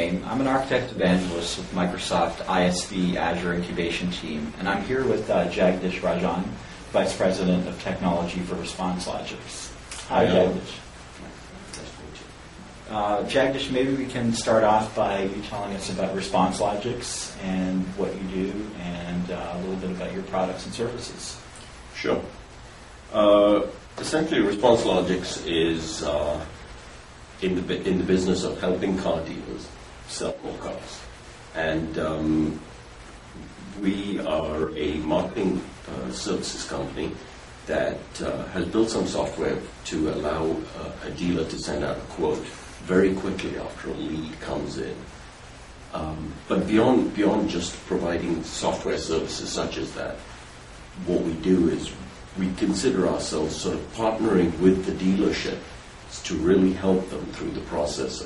name. I'm an architect evangelist with Microsoft ISV Azure Incubation Team, and I'm here with Jagdish Rajan, Vice President of Technology for ResponseLogix. Hi, Jagdish. Jagdish, maybe we can start off by you telling us about ResponseLogix and what you do, and a little bit about your products and services. Sure. Essentially, ResponseLogix is in the business of helping car dealers sell more cars, and we are a marketing services company that has built some software to allow a dealer to send out a quote very quickly after a lead comes in. But beyond just providing software services such as that, what we do is we consider ourselves sort of partnering with the dealership to really help them through the process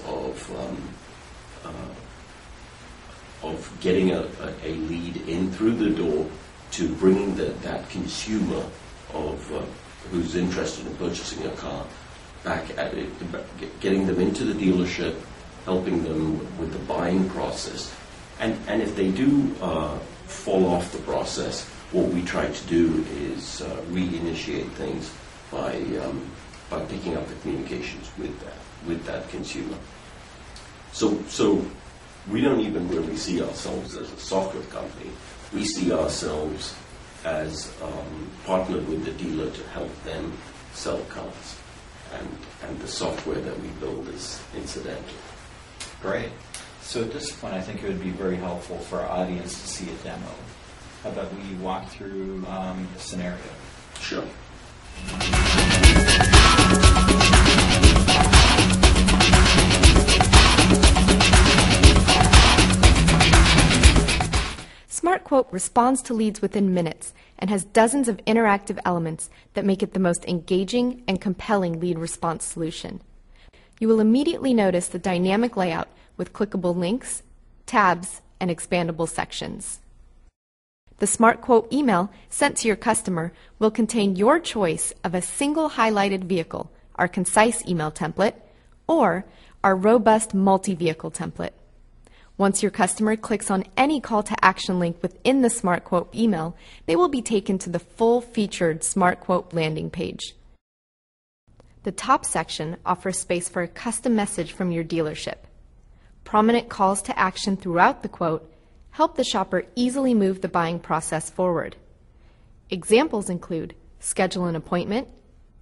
of getting a lead in through the door to bringing that consumer who's interested in purchasing a car back at it, getting them into the dealership, helping them with the buying process. And if they do fall off the process, what we try to do is reinitiate things by picking up the communications with that consumer. So we don't even really see ourselves as a software company. We see ourselves as partnered with the dealer to help them sell cars. And the software that we build is incidental. Great. So at this point, I think it would be very helpful for our audience to see a demo. How about we walk through a scenario? Sure. SmartQuote responds to leads within minutes and has dozens of interactive elements that make it the most engaging and compelling lead response solution. You will immediately notice the dynamic layout with clickable links, tabs, and expandable sections. The SmartQuote email sent to your customer will contain your choice of a single highlighted vehicle, our concise email template, or our robust multi-vehicle template. Once your customer clicks on any call to action link within the SmartQuote email, they will be taken to the full-featured SmartQuote landing page. The top section offers space for a custom message from your dealership. Prominent calls to action throughout the quote help the shopper easily move the buying process forward. Examples include schedule an appointment,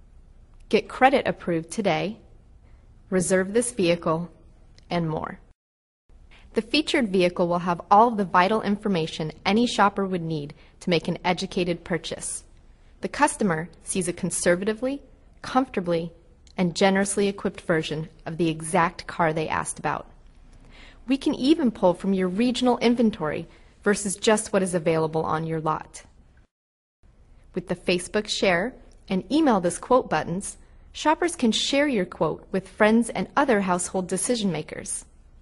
get credit approved today, reserve this vehicle, and more. The featured vehicle will have all of the vital information any shopper would need to make an educated purchase. The customer sees a conservatively, comfortably, and generously equipped version of the exact car they asked about. We can even pull from your regional inventory versus just what is available on your lot. With the Facebook Share and Email This Quote buttons, shoppers can share your quote with friends and other household decision makers.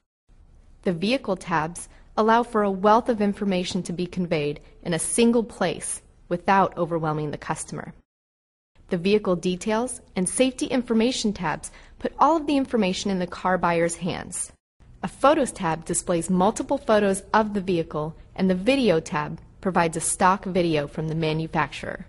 The vehicle tabs allow for a wealth of information to be conveyed in a single place without overwhelming the customer. The vehicle details and safety information tabs put all of the information in the car buyer's hands. A Photos tab displays multiple photos of the vehicle, and the Video tab provides a stock video from the manufacturer.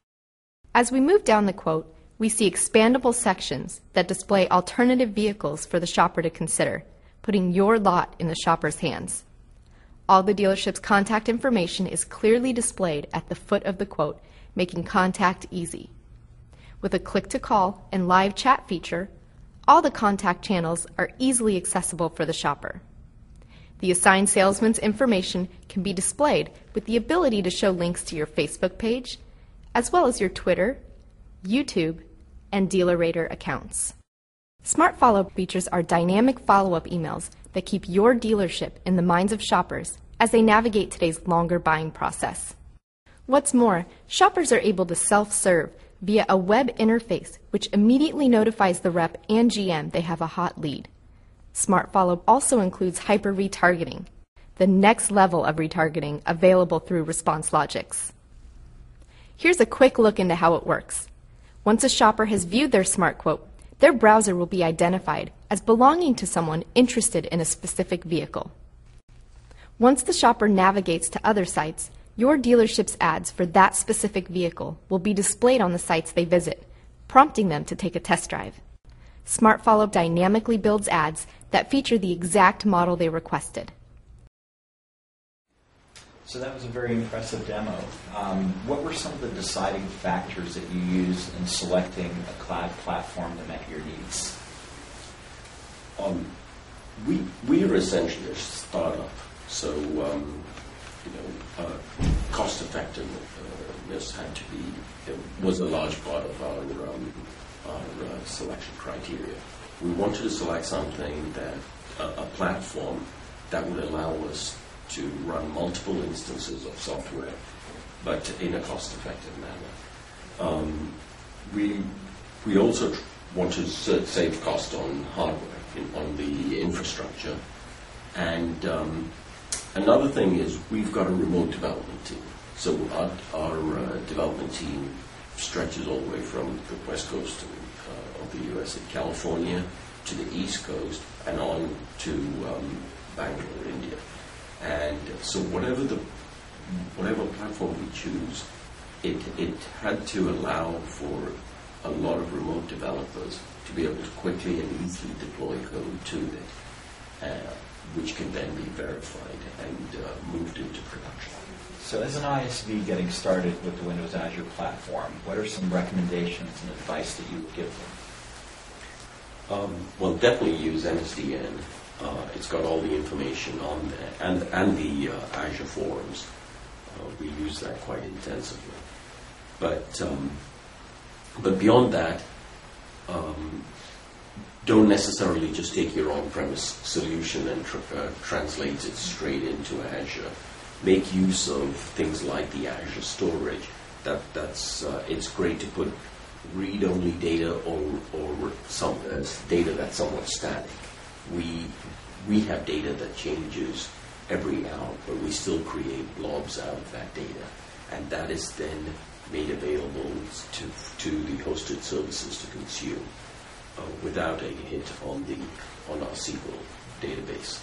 As we move down the quote, we see expandable sections that display alternative vehicles for the shopper to consider, putting your lot in the shopper's hands. All the dealership's contact information is clearly displayed at the foot of the quote, making contact easy. With a click-to-call and live chat feature, all the contact channels are easily accessible for the shopper. The assigned salesman's information can be displayed with the ability to show links to your Facebook page, as well as your Twitter, YouTube, and DealerRater accounts. Smart Follow-up features are dynamic follow-up emails that keep your dealership in the minds of shoppers as they navigate today's longer buying process. What's more, shoppers are able to self-serve via a web interface which immediately notifies the rep and GM they have a hot lead. Smart Follow also includes hyper-retargeting, the next level of retargeting available through ResponseLogix. Here's a quick look into how it works. Once a shopper has viewed their SmartQuote, their browser will be identified as belonging to someone interested in a specific vehicle. Once the shopper navigates to other sites, your dealership's ads for that specific vehicle will be displayed on the sites they visit, prompting them to take a test drive. SmartFollow dynamically builds ads that feature the exact model they requested. So that was a very impressive demo. What were some of the deciding factors that you used in selecting a cloud platform that met your needs? We are essentially a startup, so cost effectiveness was a large part of our selection criteria. We wanted to select something a platform that would allow us to run multiple instances of software, but in a cost-effective manner. We also want to save cost on hardware, on the infrastructure. And another thing is we've got a remote development team. So our development team stretches all the way from the west coast of the U.S. in California to the east coast and on to Bangalore, India. And so whatever platform we choose, it had to allow for a lot of remote developers to be able to quickly and easily deploy code to it, which can then be verified and moved into production. So as an ISV getting started with the Windows Azure platform, what are some recommendations and advice that you would give them? Well, definitely use MSDN. It's got all the information on there, and the Azure forums. We use that quite intensively. But beyond that, don't necessarily just take your on-premise solution and translate it straight into Azure. Make use of things like the Azure storage. It's great to put read-only data or some data that's somewhat static. We have data that changes every hour, but we still create blobs out of that data, and that is then made available to the hosted services to consume without a hit on our SQL database.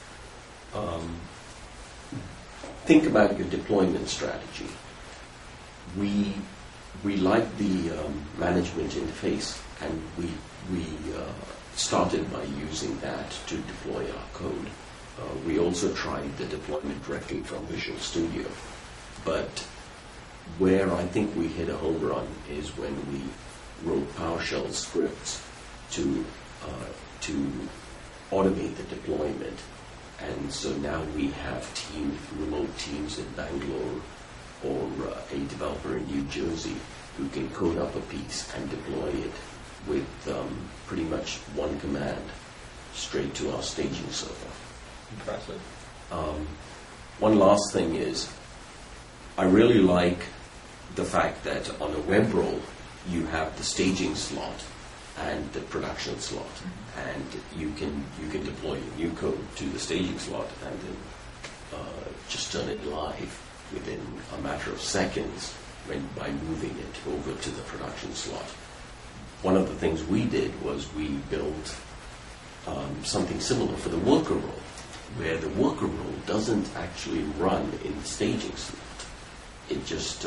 Think about your deployment strategy. We like the management interface, and we started by using that to deploy our code. We also tried the deployment directly from Visual Studio, but where I think we hit a home run is when we wrote PowerShell scripts to automate the deployment. And so now we have remote teams in Bangalore or a developer in New Jersey who can code up a piece and deploy it with pretty much one command straight to our staging server. Impressive. One last thing is, I really like the fact that on a web role you have the staging slot and the production slot, and you can deploy your new code to the staging slot and then just turn it live within a matter of seconds by moving it over to the production slot. One of the things we did was we built something similar for the worker role, where the worker role doesn't actually run in the staging slot. It just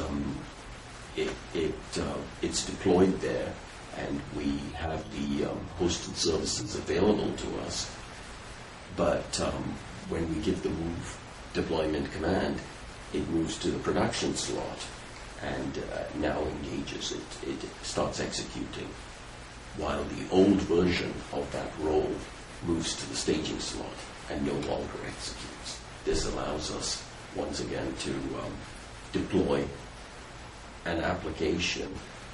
it's deployed there, and we have the hosted services available to us. But when we give the move deployment command, it moves to the production slot and now engages it. It starts executing, while the old version of that role moves to the staging slot and no longer executes. This allows us, once again, to deploy an application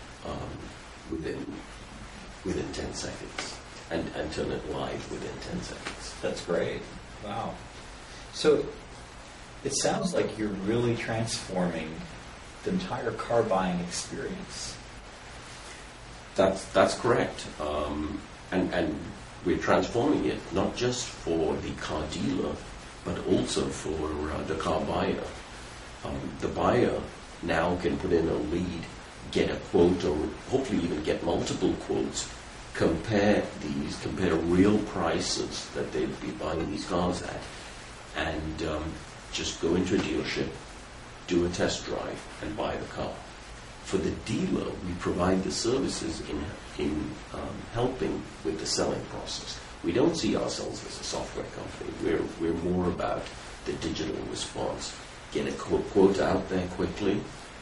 within 10 seconds and turn it live within 10 seconds. That's great. Wow. So it sounds like you're really transforming the entire car buying experience. That's correct. And we're transforming it not just for the car dealer, but also for the car buyer. The buyer now can put in a lead, get a quote, or hopefully even get multiple quotes compare real prices that they'd be buying these cars at, and just go into a dealership, do a test drive, and buy the car. For the dealer, we provide the services in helping with the selling process. We don't see ourselves as a software company. We're more about the digital response. Get a quote out there quickly,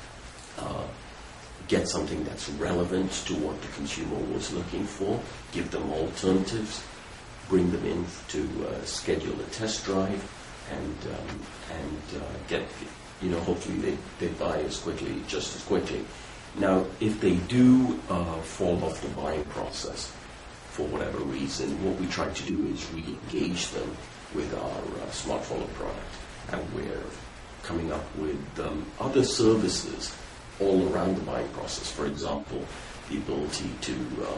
get something that's relevant to what the consumer was looking for, give them alternatives, bring them in to schedule a test drive, and get, hopefully they buy just as quickly. Now, if they do fall off the buying process for whatever reason, what we try to do is re-engage them with our Smart Follow product, and we're coming up with other services all around the buying process. For example, the ability to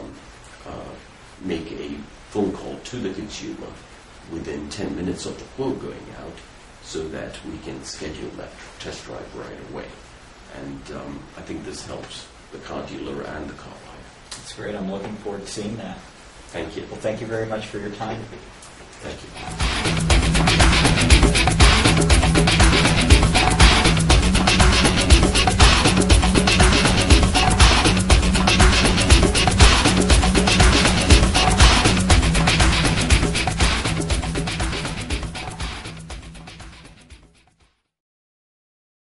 make a phone call to the consumer within 10 minutes of the quote going out, so that we can schedule that test drive right away. And I think this helps the car dealer and the car buyer. That's great. I'm looking forward to seeing that. Thank you. Well, thank you very much for your time. Thank you.